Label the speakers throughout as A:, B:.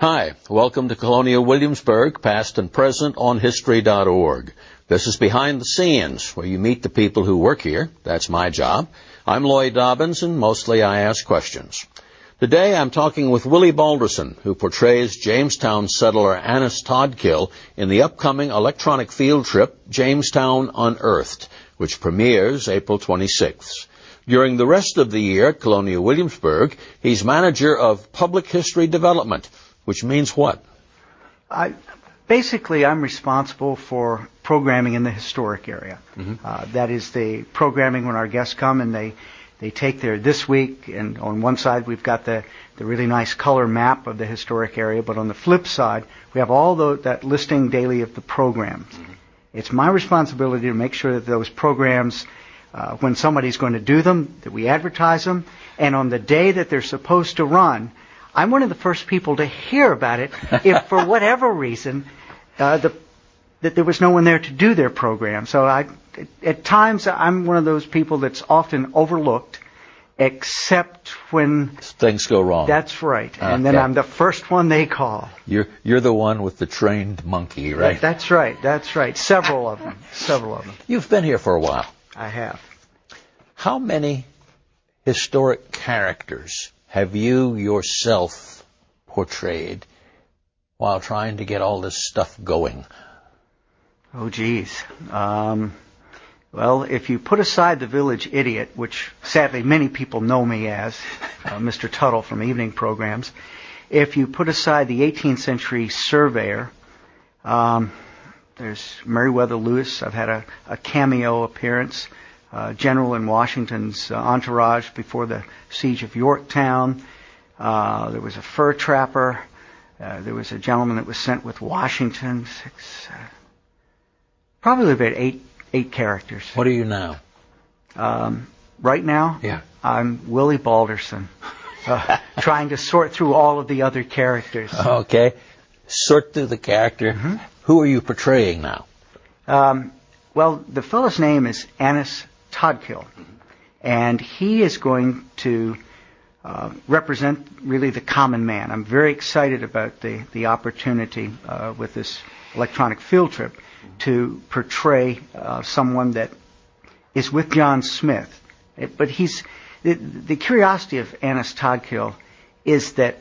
A: Hi, welcome to Colonial Williamsburg, past and present on History.org. This is Behind the Scenes, where you meet the people who work here. That's my job. I'm Lloyd Dobbins, and mostly I ask questions. Today I'm talking with Willie Balderson, who portrays Jamestown settler Annis Toddkill in the upcoming electronic field trip, Jamestown Unearthed, which premieres April 26th. During the rest of the year at Colonial Williamsburg, he's manager of Public History Development, which means what?
B: Basically, I'm responsible for programming in the historic area. That is the programming when our guests come and they take their this week, and on one side we've got the really nice color map of the historic area, but on the flip side we have all that listing daily of the programs. It's my responsibility to make sure that those programs, when somebody's going to do them, that we advertise them, and on the day that they're supposed to run, I'm one of the first people to hear about it if for whatever reason that there was no one there to do their program. So at times I'm one of those people that's often overlooked, except when
A: things go wrong.
B: That's right. And then I'm the first one they call.
A: You're the one with the trained monkey, right?
B: That's right. Several of them.
A: You've been here for a while.
B: I have.
A: How many historic characters have you yourself portrayed while trying to get all this stuff going?
B: Oh, geez. Well, if you put aside the village idiot, which sadly many people know me as, Mr. Tuttle from evening programs, if you put aside the 18th century surveyor, there's Meriwether Lewis. I've had a cameo appearance. General in Washington's entourage before the siege of Yorktown. There was a fur trapper. There was a gentleman that was sent with Washington. Probably about eight characters.
A: What are you now?
B: Right now?
A: Yeah.
B: I'm Willie Balderson, trying to sort through all of the other characters.
A: Okay. Sort through the character. Who are you portraying now?
B: Well, the fellow's name is Annis Toddkill, and he is going to represent really the common man. I'm very excited about the opportunity with this electronic field trip to portray someone that is with John Smith. But the curiosity of Annis Toddkill is that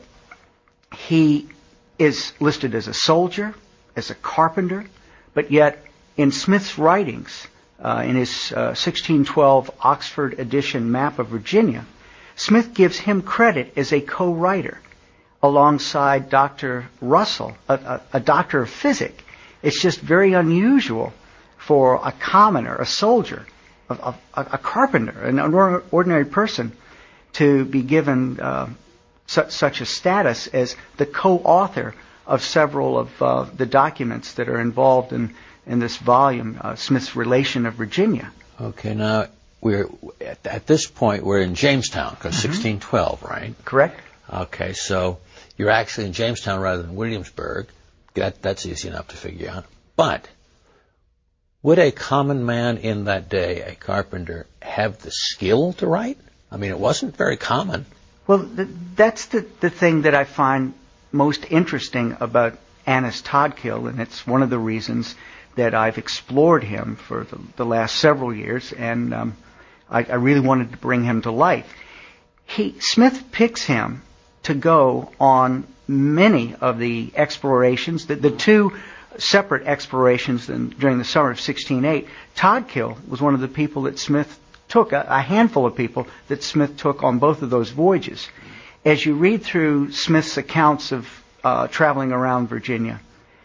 B: he is listed as a soldier, as a carpenter, but yet in Smith's writings, in his 1612 Oxford edition map of Virginia, Smith gives him credit as a co-writer alongside Dr. Russell, a doctor of physics. It's just very unusual for a commoner, a soldier, a carpenter, an ordinary person, to be given such a status as the co-author of several of the documents that are involved in this volume, Smith's Relation of Virginia.
A: Okay, now we're at this point we're in Jamestown, because 1612, right?
B: Correct.
A: Okay, so you're actually in Jamestown rather than Williamsburg. That's easy enough to figure out. But would a common man in that day, a carpenter, have the skill to write? I mean, it wasn't very common.
B: Well, that's the thing that I find most interesting about Annis Toddkill, and it's one of the reasons that I've explored him for the last several years, and I really wanted to bring him to life. Smith picks him to go on many of the explorations, the two separate explorations during the summer of 1608. Toddkill was one of the people that Smith took, a handful of people that Smith took on both of those voyages. As you read through Smith's accounts of traveling around Virginia,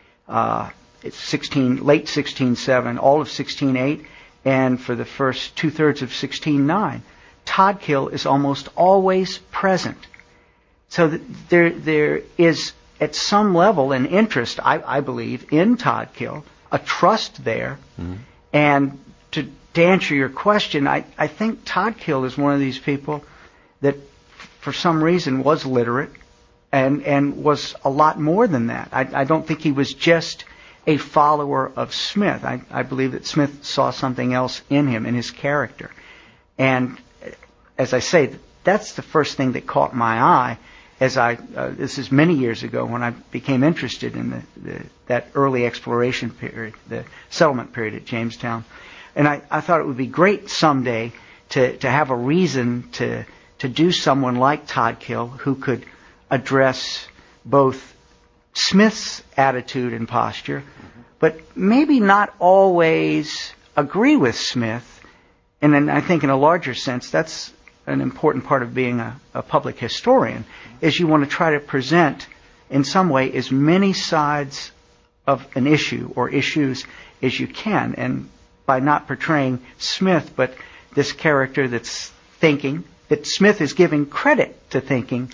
B: it's late 1607, all of 1608, and for the first 2/3 of 1609, Toddkill is almost always present. So there is, at some level, an interest, I believe, in Toddkill, a trust there. And to answer your question, I think Toddkill is one of these people that, for some reason, was literate and was a lot more than that. I don't think he was just a follower of Smith. I believe that Smith saw something else in him, in his character. And as I say, that's the first thing that caught my eye. this is many years ago when I became interested in that early exploration period, the settlement period at Jamestown. And I thought it would be great someday to have a reason to do someone like Todkill who could address both Smith's attitude and posture, but maybe not always agree with Smith. And then I think in a larger sense, that's an important part of being a public historian, is you want to try to present in some way as many sides of an issue or issues as you can. And by not portraying Smith, but this character that's thinking, that Smith is giving credit to thinking,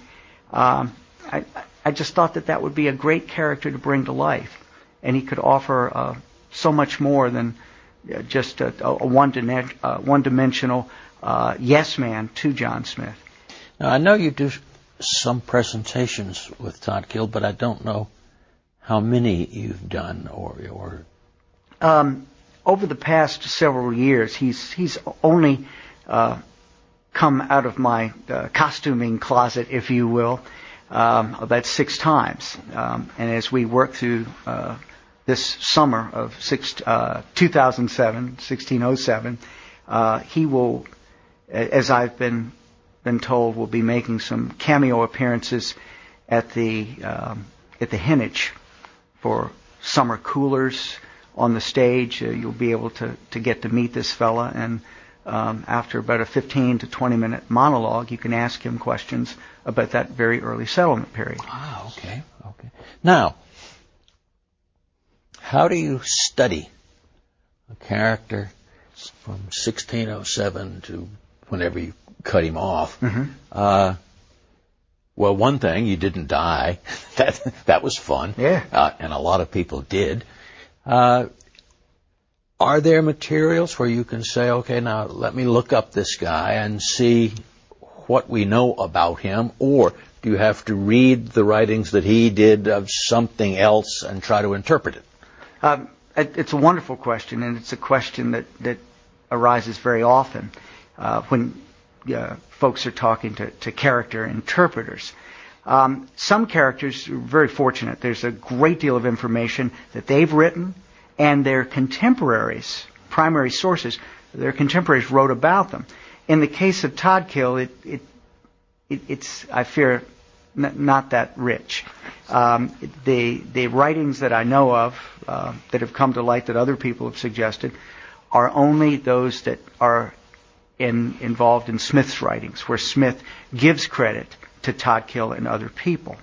B: I just thought that would be a great character to bring to life. And he could offer so much more than just a one-dimensional yes man to John Smith.
A: Now, I know you do some presentations with Todkill, but I don't know how many you've done or
B: over the past several years, he's only come out of my costuming closet, if you will, about 6 times. And as we work through this summer of 1607, he will, as I've been told, will be making some cameo appearances at the Heneage for summer coolers on the stage. You'll be able to get to meet this fella, and after about a 15 to 20 minute monologue, you can ask him questions about that very early settlement period.
A: Ah, okay. Now, how do you study a character from 1607 to whenever you cut him off?
B: Mm-hmm.
A: Well, one thing, you didn't die. That was fun.
B: Yeah.
A: And a lot of people did. Are there materials where you can say, okay, now let me look up this guy and see what we know about him, or do you have to read the writings that he did of something else and try to interpret it?
B: It's a wonderful question, and it's a question that arises very often when folks are talking to character interpreters. Some characters are very fortunate. There's a great deal of information that they've written, and their contemporaries, primary sources, their contemporaries wrote about them. In the case of Todkill, it's I fear not that rich. The writings that I know of that have come to light that other people have suggested are only those that are involved in Smith's writings, where Smith gives credit to Todkill and other people.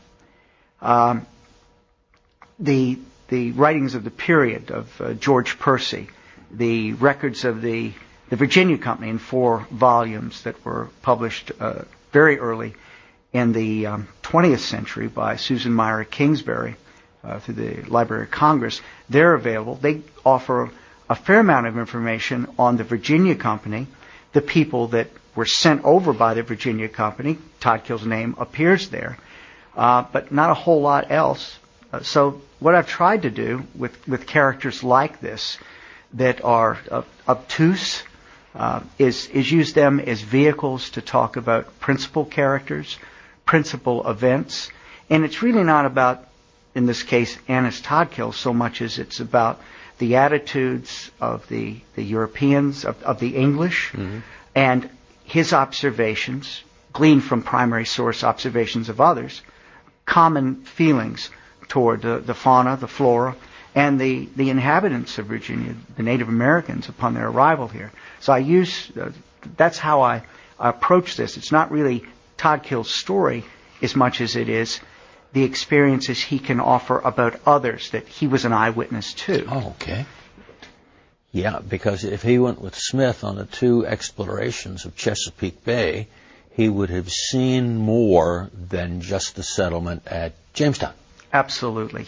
B: The writings of the period of George Percy, the records of the Virginia Company in 4 volumes that were published very early in the 20th century by Susan Meyer at Kingsbury through the Library of Congress, they're available. They offer a fair amount of information on the Virginia Company, the people that were sent over by the Virginia Company. Todkill's name appears there, but not a whole lot else. So what I've tried to do with characters like this that are obtuse is use them as vehicles to talk about principal characters, principal events. And it's really not about, in this case, Annis Todkill so much as it's about the attitudes of the Europeans, of the English, mm-hmm. and his observations, gleaned from primary source observations of others, common feelings toward the fauna, the flora, and the inhabitants of Virginia, the Native Americans, upon their arrival here. So I use, that's how I approach this. It's not really Todkill's story as much as it is the experiences he can offer about others that he was an eyewitness to.
A: Oh, okay. Yeah, because if he went with Smith on the 2 explorations of Chesapeake Bay, he would have seen more than just the settlement at Jamestown.
B: Absolutely.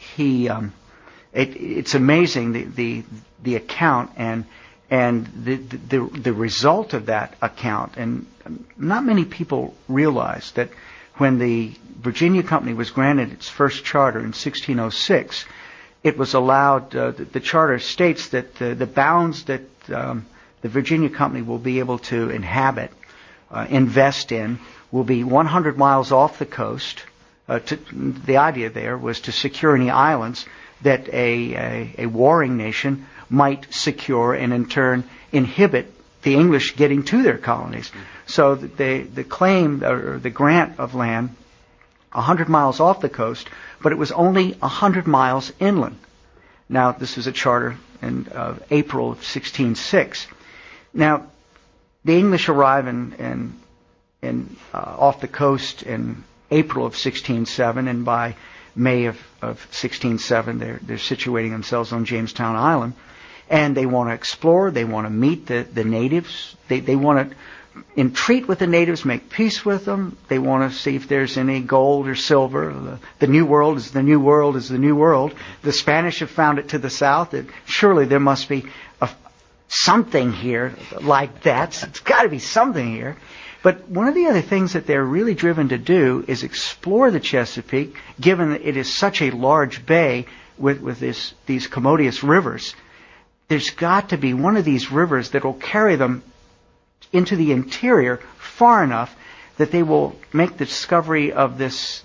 B: It's amazing the account and the result of that account. And not many people realize that when the Virginia Company was granted its first charter in 1606, it was allowed, the charter states that the bounds that the Virginia Company will be able to inhabit, invest in, will be 100 miles off the coast. The idea there was to secure any islands that a warring nation might secure and in turn inhibit the English getting to their colonies. So the claim or the grant of land 100 miles off the coast, but it was only 100 miles inland. Now, this was a charter in April of 1606. Now, the English arrive off the coast in April of 1607, and by May of 1607, they're situating themselves on Jamestown Island, and they want to explore. They want to meet the natives. They want to entreat with the natives, make peace with them. They want to see if there's any gold or silver. The New World is the New World is the New World. The Spanish have found it to the south. Surely there must be something here like that. It's got to be something here. But one of the other things that they're really driven to do is explore the Chesapeake, given that it is such a large bay with these commodious rivers. There's got to be one of these rivers that will carry them into the interior far enough that they will make the discovery of this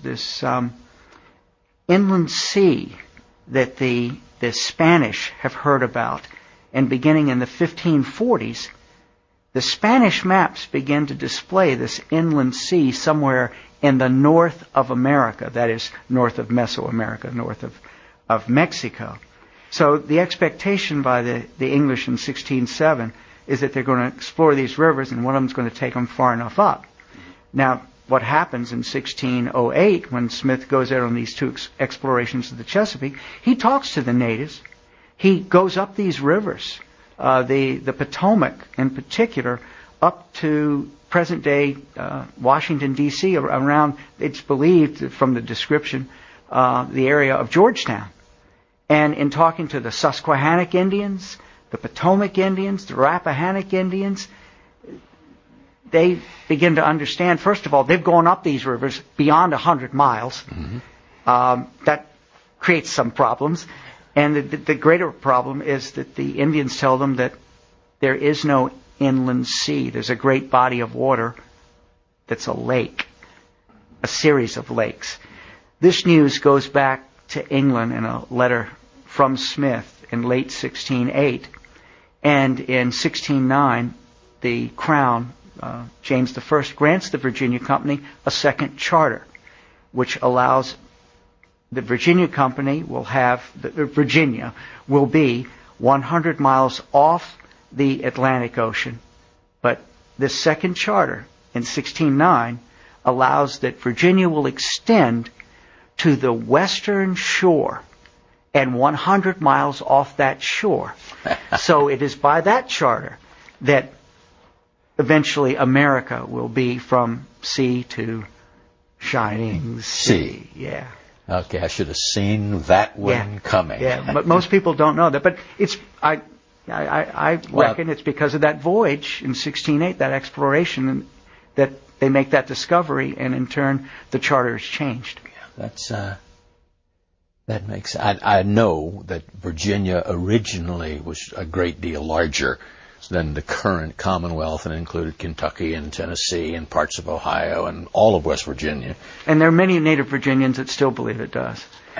B: inland sea that the Spanish have heard about. And beginning in the 1540s, the Spanish maps begin to display this inland sea somewhere in the north of America, that is, north of Mesoamerica, north of Mexico. So the expectation by the English in 1607 is that they're going to explore these rivers, and one of them is going to take them far enough up. Now, what happens in 1608, when Smith goes out on these two explorations of the Chesapeake, he talks to the natives. He goes up these rivers, the Potomac in particular, up to present-day Washington, D.C., around, it's believed from the description, the area of Georgetown. And in talking to the Susquehannock Indians, the Potomac Indians, the Rappahannock Indians, they begin to understand, first of all, they've gone up these rivers beyond 100 miles. Mm-hmm. That creates some problems. And the greater problem is that the Indians tell them that there is no inland sea. There's a great body of water that's a lake, a series of lakes. This news goes back to England in a letter from Smith in late 1608. And in 1609, the Crown, James I, grants the Virginia Company a second charter, which allows the Virginia Company Virginia will be 100 miles off the Atlantic Ocean. But this second charter in 1609 allows that Virginia will extend to the western shore and 100 miles off that shore. So it is by that charter that eventually America will be from sea to shining sea. Yeah.
A: Okay, I should have seen that one coming.
B: Yeah, but most people don't know that. But it's I reckon it's because of that voyage in 1608, that exploration, that they make that discovery, and in turn the charter is changed. Yeah, that makes. I know that Virginia originally was a great deal larger than the current Commonwealth, and included Kentucky and Tennessee and parts of Ohio and all of West Virginia. And there are many native Virginians that still believe it does.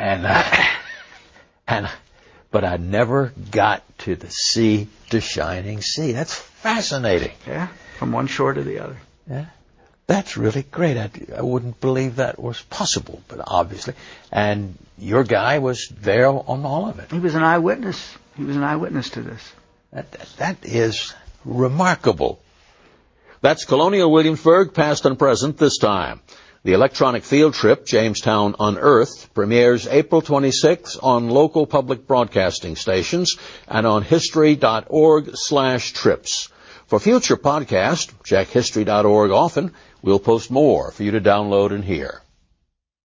A: But I never got to the sea to shining sea. That's fascinating.
B: Yeah, from one shore to the other.
A: Yeah, that's really great. I wouldn't believe that was possible, but obviously. And your guy was there on all of it.
B: He was an eyewitness. He was an eyewitness to this.
A: That is remarkable. That's Colonial Williamsburg, past and present this time. The electronic field trip, Jamestown Unearthed, premieres April 26th on local public broadcasting stations and on history.org/trips. For future podcasts, check history.org often. We'll post more for you to download and hear.